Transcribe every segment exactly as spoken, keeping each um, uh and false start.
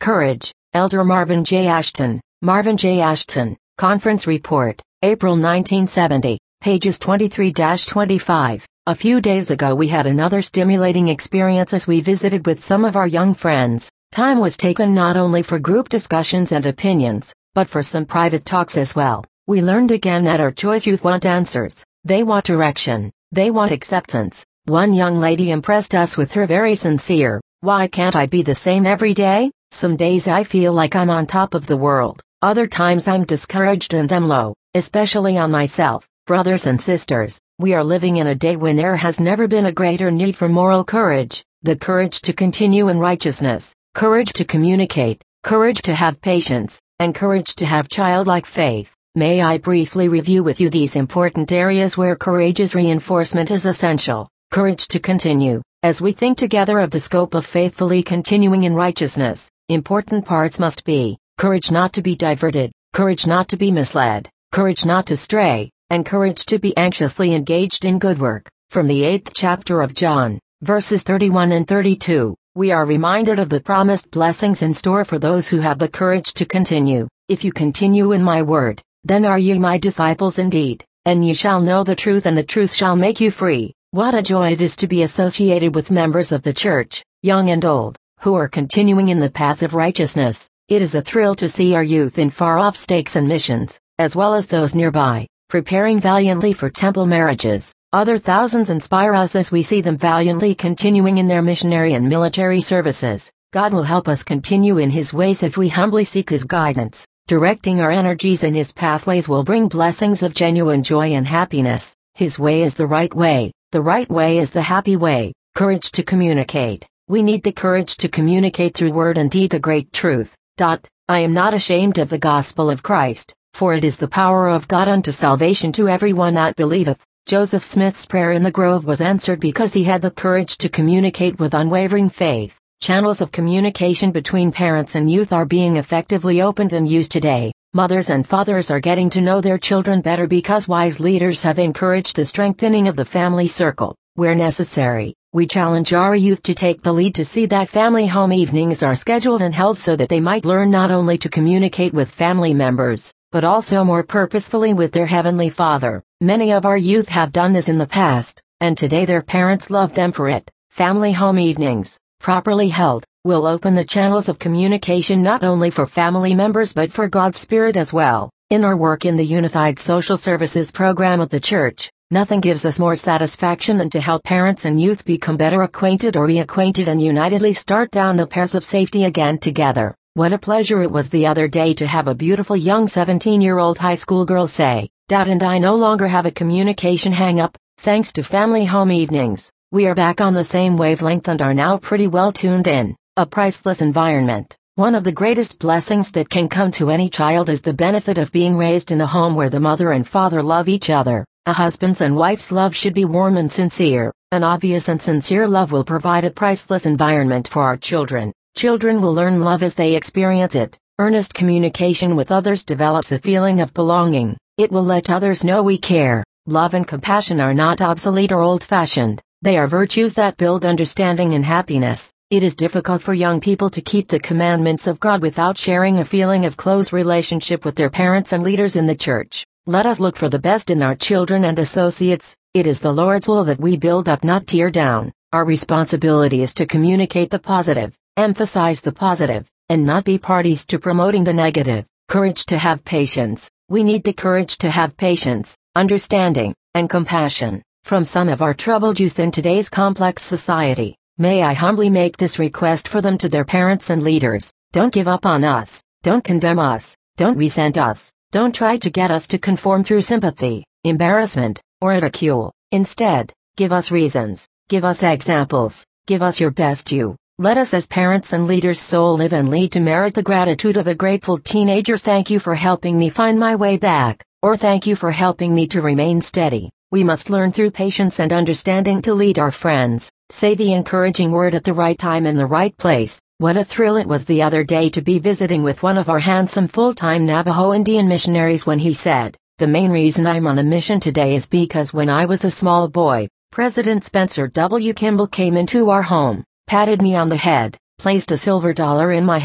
Courage, Elder Marvin J. Ashton, Marvin J. Ashton, Conference Report, April nineteen seventy, pages twenty-three to twenty-five. A few days ago we had another stimulating experience as we visited with some of our young friends. Time was taken not only for group discussions and opinions, but for some private talks as well. We learned again that our choice youth want answers, they want direction, they want acceptance. One young lady impressed us with her very sincere, "Why can't I be the same every day? Some days I feel like I'm on top of the world, other times I'm discouraged and am low, especially on myself." Brothers and sisters, we are living in a day when there has never been a greater need for moral courage, the courage to continue in righteousness, courage to communicate, courage to have patience, and courage to have childlike faith. May I briefly review with you these important areas where courageous reinforcement is essential. Courage to continue. As we think together of the scope of faithfully continuing in righteousness, important parts must be courage not to be diverted, courage not to be misled, courage not to stray, and courage to be anxiously engaged in good work. From the eighth chapter of John, verses thirty-one and thirty-two, we are reminded of the promised blessings in store for those who have the courage to continue. "If you continue in my word, then are ye my disciples indeed, and ye shall know the truth, and the truth shall make you free." What a joy it is to be associated with members of the church, young and old, who are continuing in the path of righteousness. It is a thrill to see our youth in far-off stakes and missions, as well as those nearby, preparing valiantly for temple marriages. Other thousands inspire us as we see them valiantly continuing in their missionary and military services. God will help us continue in His ways if we humbly seek His guidance. Directing our energies in His pathways will bring blessings of genuine joy and happiness. His way is the right way. The right way is the happy way. Courage to communicate. We need the courage to communicate through word and deed the great truth. Dot. I am not ashamed of the gospel of Christ, for it is the power of God unto salvation to everyone that believeth. Joseph Smith's prayer in the grove was answered because he had the courage to communicate with unwavering faith. Channels of communication between parents and youth are being effectively opened and used today. Mothers and fathers are getting to know their children better because wise leaders have encouraged the strengthening of the family circle. Where necessary, we challenge our youth to take the lead to see that family home evenings are scheduled and held so that they might learn not only to communicate with family members, but also more purposefully with their Heavenly Father. Many of our youth have done this in the past, and today their parents love them for it. Family home evenings, properly held, will open the channels of communication not only for family members but for God's Spirit as well. In our work in the Unified Social Services program at the church, nothing gives us more satisfaction than to help parents and youth become better acquainted or reacquainted and unitedly start down the paths of safety again together. What a pleasure it was the other day to have a beautiful young seventeen-year-old high school girl say, "Dad and I no longer have a communication hang-up, thanks to family home evenings. We are back on the same wavelength and are now pretty well tuned in." A priceless environment. One of the greatest blessings that can come to any child is the benefit of being raised in a home where the mother and father love each other. A husband's and wife's love should be warm and sincere. An obvious and sincere love will provide a priceless environment for our children. Children will learn love as they experience it. Earnest communication with others develops a feeling of belonging. It will let others know we care. Love and compassion are not obsolete or old-fashioned. They are virtues that build understanding and happiness. It is difficult for young people to keep the commandments of God without sharing a feeling of close relationship with their parents and leaders in the church. Let us look for the best in our children and associates. It is the Lord's will that we build up, not tear down. Our responsibility is to communicate the positive, emphasize the positive, and not be parties to promoting the negative. Courage to have patience. We need the courage to have patience, understanding, and compassion from some of our troubled youth in today's complex society. May I humbly make this request for them to their parents and leaders. Don't give up on us. Don't condemn us. Don't resent us. Don't try to get us to conform through sympathy, embarrassment, or ridicule. Instead, give us reasons. Give us examples. Give us your best you. Let us as parents and leaders so live and lead to merit the gratitude of a grateful teenager. Thank you for helping me find my way back, or thank you for helping me to remain steady. We must learn through patience and understanding to lead our friends. Say the encouraging word at the right time in the right place. What a thrill it was the other day to be visiting with one of our handsome full-time Navajo Indian missionaries when he said, "The main reason I'm on a mission today is because when I was a small boy, President Spencer W. Kimball came into our home, patted me on the head, placed a silver dollar in my hand,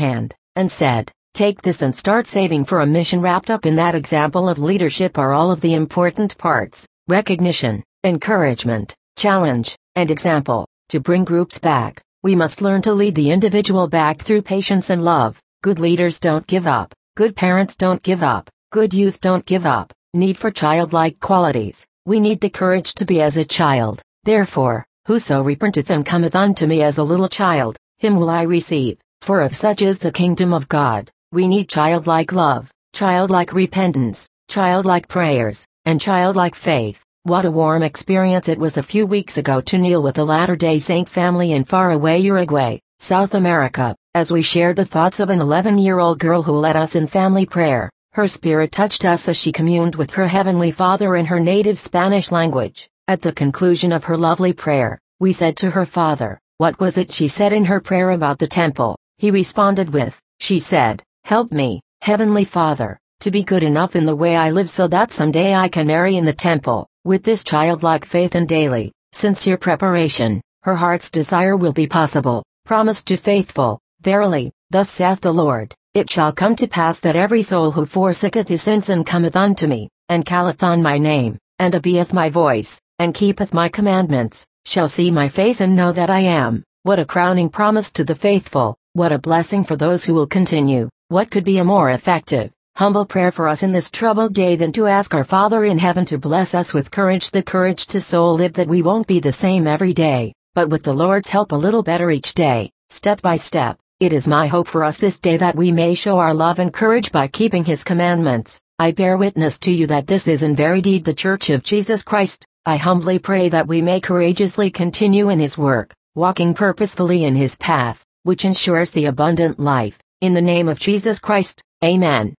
and said, "Take this and start saving for a mission." Wrapped up in that example of leadership are all of the important parts: recognition, encouragement, challenge, and example. To bring groups back, we must learn to lead the individual back through patience and love. Good leaders don't give up. Good parents don't give up. Good youth don't give up. Need for childlike qualities. We need the courage to be as a child. Therefore, whoso repenteth and cometh unto me as a little child, him will I receive, for of such is the kingdom of God. We need childlike love, childlike repentance, childlike prayers, and childlike faith. What a warm experience it was a few weeks ago to kneel with a Latter-day Saint family in faraway Uruguay, South America, as we shared the thoughts of an eleven-year-old girl who led us in family prayer. Her spirit touched us as she communed with her Heavenly Father in her native Spanish language. At the conclusion of her lovely prayer, we said to her father, "What was it she said in her prayer about the temple?" He responded with, "She said, 'Help me, Heavenly Father, to be good enough in the way I live so that someday I can marry in the temple.'" With this childlike faith and daily, sincere preparation, her heart's desire will be possible. Promised to faithful, verily, thus saith the Lord, "It shall come to pass that every soul who forsaketh his sins and cometh unto me, and calleth on my name, and obeyeth my voice, and keepeth my commandments, shall see my face and know that I am." What a crowning promise to the faithful, what a blessing for those who will continue. What could be a more effective, humble prayer for us in this troubled day than to ask our Father in heaven to bless us with courage, the courage to so live that we won't be the same every day, but with the Lord's help a little better each day, step by step. It is my hope for us this day that we may show our love and courage by keeping His commandments. I bear witness to you that this is in very deed the Church of Jesus Christ. I humbly pray that we may courageously continue in His work, walking purposefully in His path, which ensures the abundant life. In the name of Jesus Christ, Amen.